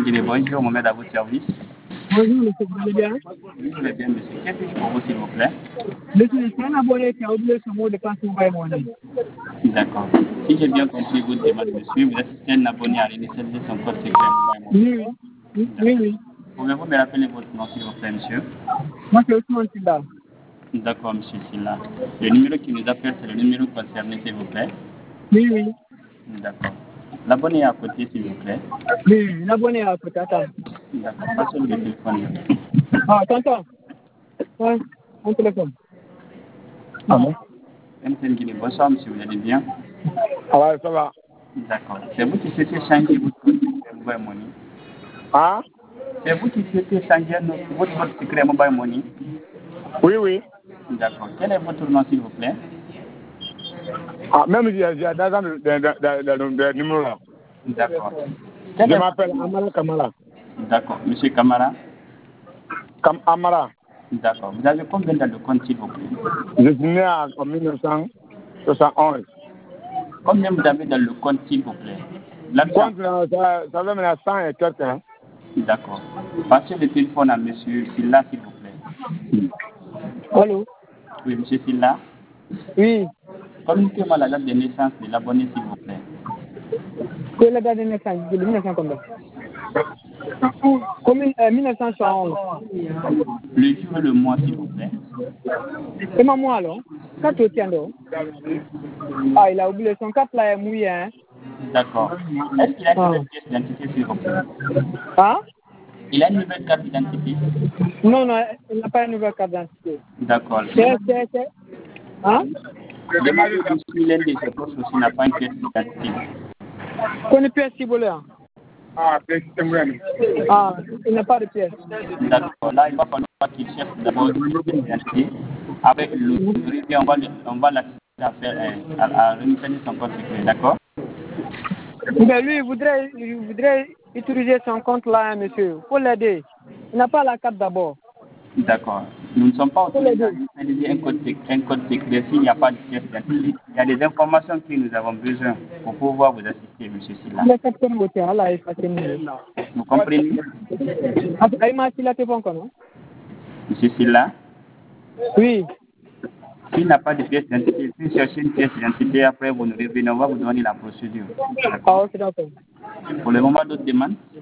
Guinée, bonjour, Mohamed à votre service. Bonjour, monsieur, vous allez bien? Oui, je vais bien, monsieur. Que puis-je pour vous, s'il vous plaît? Monsieur, c'est un abonné qui a oublié son mot de passe mobile money. D'accord. Si j'ai bien compris votre demande, monsieur, vous assistez un abonné à réinitialiser son code secret mobile money. Oui. Pouvez-vous me rappeler votre nom, s'il vous plaît, monsieur? Moi, c'est Ousmane Silla. D'accord, monsieur Silla. Le numéro qui nous appelle, c'est le numéro concerné, s'il vous plaît? Oui. D'accord. L'abonné est à côté, s'il vous plaît. Oui, l'abonné à côté, attends. D'accord. Passez-le le téléphone. Ah, tonton. Ouais, mon téléphone. Ah bon? MTN Guinée, bonsoir, monsieur, vous allez bien? Ah ouais, ça va. D'accord. C'est vous qui souhaitez changer votre code secret mobile money? Ah? C'est vous qui souhaitez changer votre code secret mobile money? Oui. D'accord. Quel est votre nom, s'il vous plaît? Ah, même il y a dans le numéro là. D'accord. Je m'appelle Amara Kamara. D'accord. Monsieur Kamara? Amara. D'accord. Vous avez combien de comptes, s'il vous plaît? Je suis né en 1971. Combien vous avez dans le compte, s'il vous plaît? L'argent. Compte, ça va mener à 100 et quelques. Hein? D'accord. Passez le téléphone à monsieur Silla, s'il vous plaît. Allô? Oui, monsieur Silla. Oui. Communiquez-moi la date de naissance de l'abonné, s'il vous plaît. Quelle est la date de naissance? De 1900 combien? 1971. Le jour et le mois, s'il vous plaît. Et maman alors? Quand tu tiens donc? Ah, il a oublié son cap là est mouillé, hein? D'accord. Est-ce qu'il a une nouvelle pièce d'identité, s'il vous plaît? Ah? Il a une nouvelle carte d'identité? Non, il n'a pas une nouvelle carte d'identité. D'accord. C'est. Hein? Demandez-vous si l'un de ses proches aussi n'a pas une pièce d'identité. Qu'on pièce si vous voulez. Ah, il n'a pas de pièce. D'accord. Là, il va falloir qu'il cherche d'abord une pièce d'identité. Avec l'autorité, on va l'assister à faire à renouveler son compte secret. D'accord? Mais lui, il voudrait utiliser son compte là, hein, monsieur. Pour l'aider. Il n'a pas la carte d'abord. D'accord. Nous ne sommes pas autorisés à utiliser un code secret s'il n'y a pas de pièce d'identité. Il y a des informations que nous avons besoin pour pouvoir vous assister, monsieur Silla. Vous comprenez? Monsieur Silla? Oui. S'il n'a pas de pièce d'identité, puis chercher une pièce d'identité, après vous nous revenez, on va vous donner la procédure. Ah, ok, d'accord. Pour le moment, d'autres demandes?